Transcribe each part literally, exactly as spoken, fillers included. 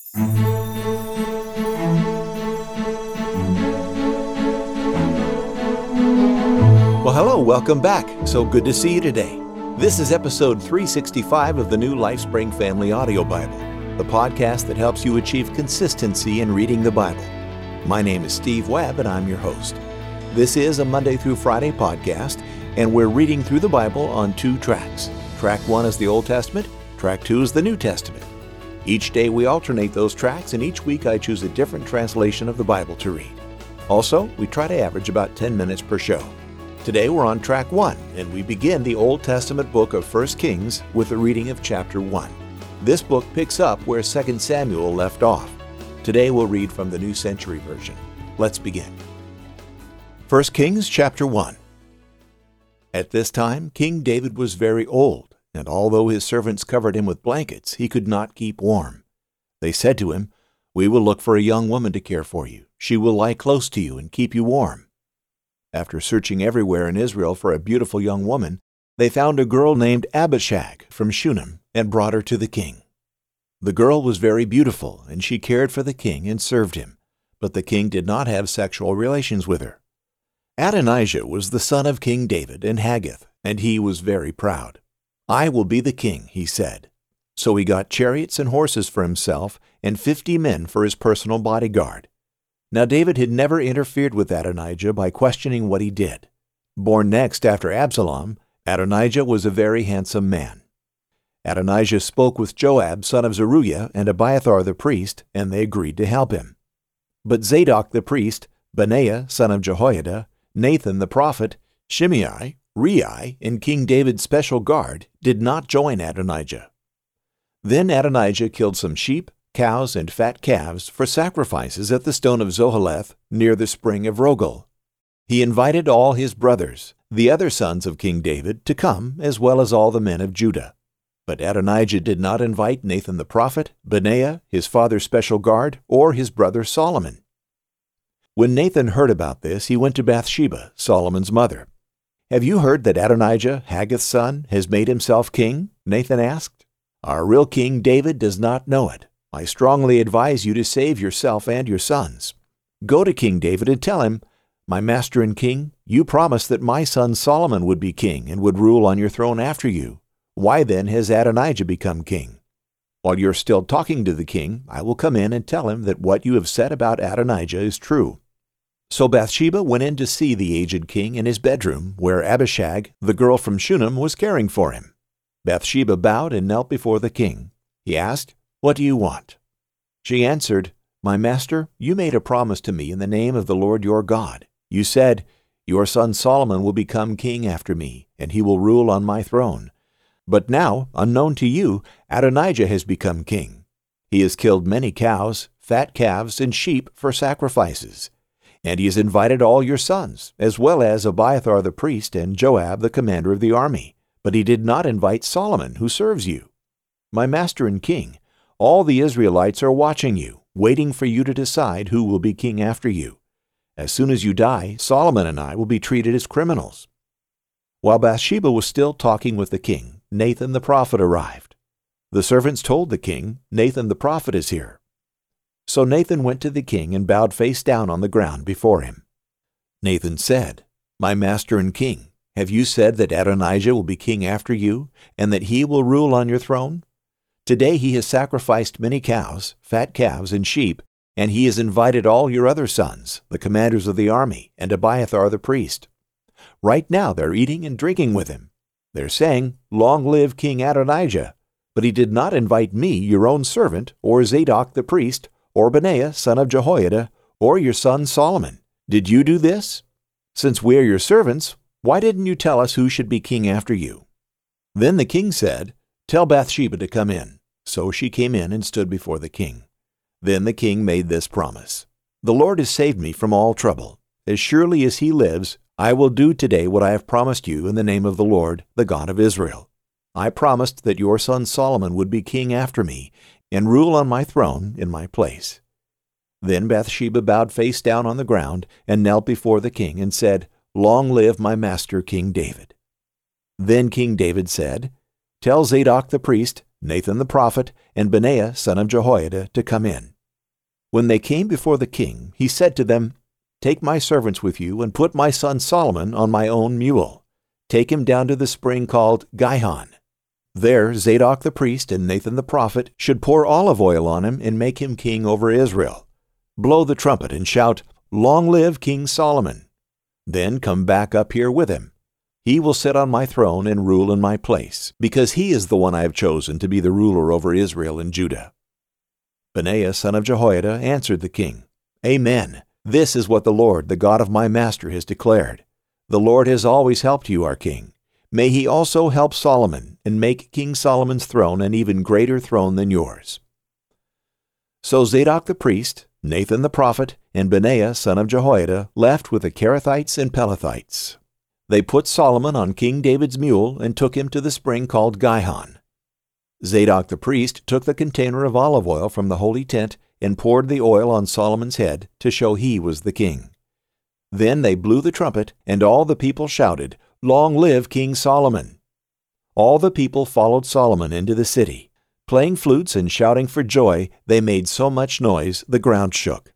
Well, hello, welcome back. So good to see you today. This is episode three sixty-five of the new LifeSpring Family Audio Bible, the podcast that helps you achieve consistency in reading the Bible. My name is Steve Webb, and I'm your host. This is a Monday through Friday podcast, and we're reading through the Bible on two tracks. Track one is the Old Testament, track two is the New Testament. Each day we alternate those tracks, and each week I choose a different translation of the Bible to read. Also, we try to average about ten minutes per show. Today we're on track one, and we begin the Old Testament book of First Kings with a reading of chapter one. This book picks up where Second Samuel left off. Today we'll read from the New Century Version. Let's begin. First Kings chapter one. At this time, King David was very old, and although his servants covered him with blankets, he could not keep warm. They said to him, "We will look for a young woman to care for you. She will lie close to you and keep you warm." After searching everywhere in Israel for a beautiful young woman, they found a girl named Abishag from Shunem and brought her to the king. The girl was very beautiful, and she cared for the king and served him, but the king did not have sexual relations with her. Adonijah was the son of King David and Haggith, and he was very proud. "I will be the king," he said. So he got chariots and horses for himself and fifty men for his personal bodyguard. Now David had never interfered with Adonijah by questioning what he did. Born next after Absalom, Adonijah was a very handsome man. Adonijah spoke with Joab, son of Zeruiah, and Abiathar the priest, and they agreed to help him. But Zadok the priest, Benaiah, son of Jehoiada, Nathan the prophet, Shimei, Rei, and King David's special guard did not join Adonijah. Then Adonijah killed some sheep, cows, and fat calves for sacrifices at the stone of Zoheleth near the spring of Rogel. He invited all his brothers, the other sons of King David, to come, as well as all the men of Judah. But Adonijah did not invite Nathan the prophet, Benaiah, his father's special guard, or his brother Solomon. When Nathan heard about this, he went to Bathsheba, Solomon's mother. "Have you heard that Adonijah, Haggith's son, has made himself king?" Nathan asked. "Our real king David does not know it. I strongly advise you to save yourself and your sons. Go to King David and tell him, 'My master and king, you promised that my son Solomon would be king and would rule on your throne after you. Why then has Adonijah become king? While you're still talking to the king, I will come in and tell him that what you have said about Adonijah is true.'" So Bathsheba went in to see the aged king in his bedroom, where Abishag, the girl from Shunem, was caring for him. Bathsheba bowed and knelt before the king. He asked, "What do you want?" She answered, "My master, you made a promise to me in the name of the Lord your God. You said, 'Your son Solomon will become king after me, and he will rule on my throne.' But now, unknown to you, Adonijah has become king. He has killed many cows, fat calves, and sheep for sacrifices. And he has invited all your sons, as well as Abiathar the priest and Joab the commander of the army. But he did not invite Solomon, who serves you. My master and king, all the Israelites are watching you, waiting for you to decide who will be king after you. As soon as you die, Solomon and I will be treated as criminals." While Bathsheba was still talking with the king, Nathan the prophet arrived. The servants told the king, "Nathan the prophet is here." So Nathan went to the king and bowed face down on the ground before him. Nathan said, "My master and king, have you said that Adonijah will be king after you, and that he will rule on your throne? Today he has sacrificed many cows, fat calves, and sheep, and he has invited all your other sons, the commanders of the army, and Abiathar the priest. Right now they're eating and drinking with him. They're saying, 'Long live King Adonijah.' But he did not invite me, your own servant, or Zadok the priest, or Benaiah, son of Jehoiada, or your son Solomon. Did you do this? Since we are your servants, why didn't you tell us who should be king after you?" Then the king said, "Tell Bathsheba to come in." So she came in and stood before the king. Then the king made this promise, "The Lord has saved me from all trouble. As surely as he lives, I will do today what I have promised you in the name of the Lord, the God of Israel. I promised that your son Solomon would be king after me and rule on my throne in my place." Then Bathsheba bowed face down on the ground and knelt before the king and said, "Long live my master King David." Then King David said, "Tell Zadok the priest, Nathan the prophet, and Benaiah son of Jehoiada to come in. When they came before the king, he said to them, "Take my servants with you, and put my son Solomon on my own mule. Take him down to the spring called Gihon. There Zadok the priest and Nathan the prophet should pour olive oil on him and make him king over Israel. Blow the trumpet and shout, 'Long live King Solomon!' Then come back up here with him. He will sit on my throne and rule in my place, because he is the one I have chosen to be the ruler over Israel and Judah." Benaiah son of Jehoiada answered the king, "Amen. This is what the Lord, the God of my master, has declared. The Lord has always helped you, our king. May he also help Solomon and make King Solomon's throne an even greater throne than yours." So Zadok the priest, Nathan the prophet, and Benaiah son of Jehoiada left with the Kerethites and Pelethites. They put Solomon on King David's mule and took him to the spring called Gihon. Zadok the priest took the container of olive oil from the holy tent and poured the oil on Solomon's head to show he was the king. Then they blew the trumpet, and all the people shouted, "Long live King Solomon!" All the people followed Solomon into the city. Playing flutes and shouting for joy, they made so much noise the ground shook.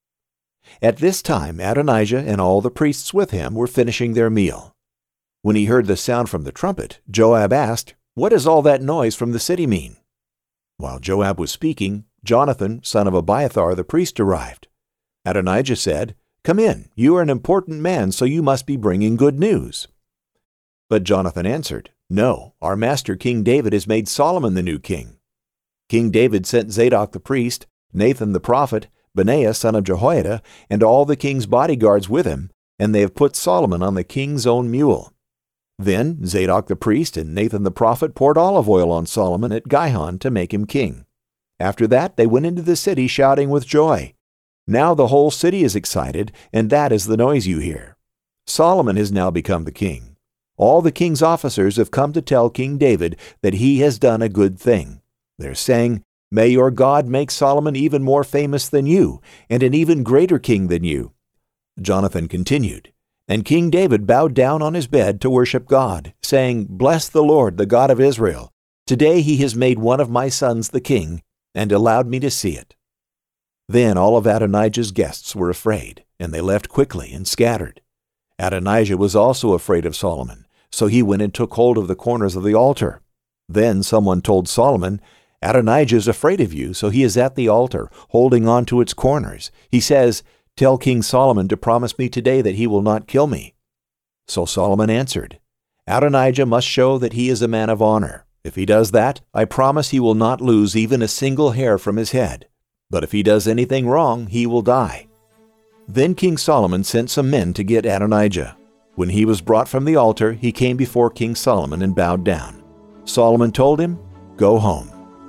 At this time Adonijah and all the priests with him were finishing their meal. When he heard the sound from the trumpet, Joab asked, "What does all that noise from the city mean?" While Joab was speaking, Jonathan, son of Abiathar the priest, arrived. Adonijah said, "Come in, you are an important man, so you must be bringing good news." But Jonathan answered, "No, our master King David has made Solomon the new king. King David sent Zadok the priest, Nathan the prophet, Benaiah son of Jehoiada, and all the king's bodyguards with him, and they have put Solomon on the king's own mule." Then Zadok the priest and Nathan the prophet poured olive oil on Solomon at Gihon to make him king. After that they went into the city shouting with joy. Now the whole city is excited, and that is the noise you hear. Solomon has now become the king. All the king's officers have come to tell King David that he has done a good thing. They're saying, "May your God make Solomon even more famous than you, and an even greater king than you." Jonathan continued, "And King David bowed down on his bed to worship God, saying, 'Bless the Lord, the God of Israel. Today he has made one of my sons the king, and allowed me to see it.'" Then all of Adonijah's guests were afraid, and they left quickly and scattered. Adonijah was also afraid of Solomon, so he went and took hold of the corners of the altar. Then someone told Solomon, "Adonijah is afraid of you, so he is at the altar, holding on to its corners. He says, 'Tell King Solomon to promise me today that he will not kill me.'" So Solomon answered, "Adonijah must show that he is a man of honor. If he does that, I promise he will not lose even a single hair from his head. But if he does anything wrong, he will die." Then King Solomon sent some men to get Adonijah. When he was brought from the altar, he came before King Solomon and bowed down. Solomon told him, "Go home."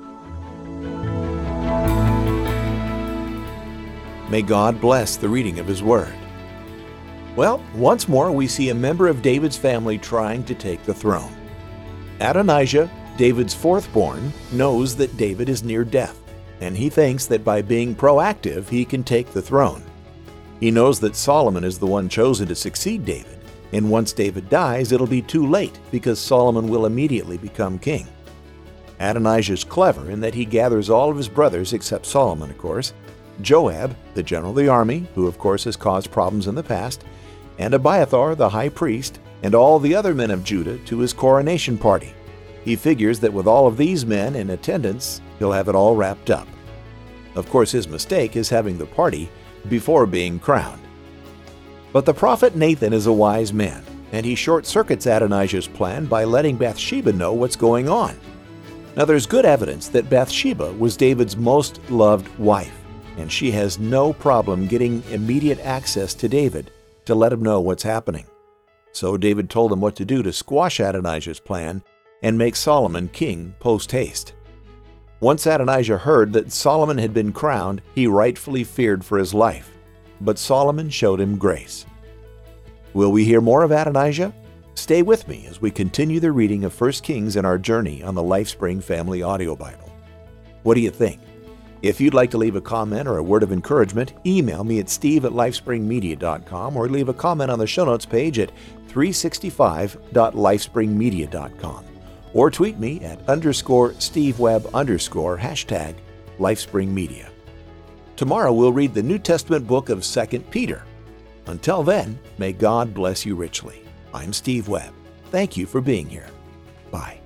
May God bless the reading of His Word. Well, once more we see a member of David's family trying to take the throne. Adonijah, David's fourth-born, knows that David is near death, and he thinks that by being proactive he can take the throne. He knows that Solomon is the one chosen to succeed David, and once David dies it'll be too late because Solomon will immediately become king. Adonijah is clever in that he gathers all of his brothers, except Solomon, of course, Joab, the general of the army, who of course has caused problems in the past, and Abiathar, the high priest, and all the other men of Judah to his coronation party. He figures that with all of these men in attendance, he'll have it all wrapped up. Of course, his mistake is having the party before being crowned. But the prophet Nathan is a wise man, and he short-circuits Adonijah's plan by letting Bathsheba know what's going on. Now, there's good evidence that Bathsheba was David's most loved wife, and she has no problem getting immediate access to David to let him know what's happening. So David told him what to do to squash Adonijah's plan and make Solomon king post-haste. Once Adonijah heard that Solomon had been crowned, he rightfully feared for his life. But Solomon showed him grace. Will we hear more of Adonijah? Stay with me as we continue the reading of First Kings in our journey on the LifeSpring Family Audio Bible. What do you think? If you'd like to leave a comment or a word of encouragement, email me at steve at lifespringmedia dot com or leave a comment on the show notes page at three sixty-five dot lifespringmedia dot com. or tweet me at underscore Steve Webb underscore hashtag LifeSpring Media. Tomorrow we'll read the New Testament book of Second Peter. Until then, may God bless you richly. I'm Steve Webb. Thank you for being here. Bye.